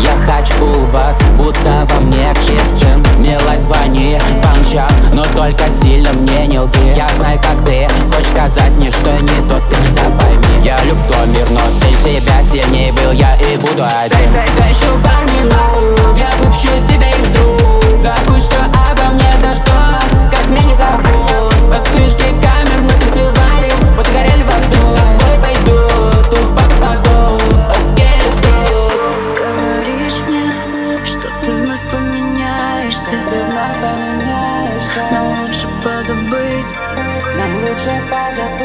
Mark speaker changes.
Speaker 1: Я хочу улыбаться, будто во мне Ксивцин. Милой звони, помчал, но только сильно мне не лги. Я знаю, как ты, хочешь сказать мне, что не то, ты не так пойми. Я люблю мир, но цель себя сильнее был я и буду один.
Speaker 2: Да еще пару минут, я выпущу тебя из рук. Забудь, что обо мне дождем, как меня не зовут. Под вспышки камер мы танцевали, вот и горели в аду. С тобой пойду, тупо попаду. Окей, круто.
Speaker 3: Говоришь мне, что ты вновь поменяешься.
Speaker 2: Ты вновь поменяешься.
Speaker 3: Нам лучше позабыть.
Speaker 2: Нам лучше позабыть.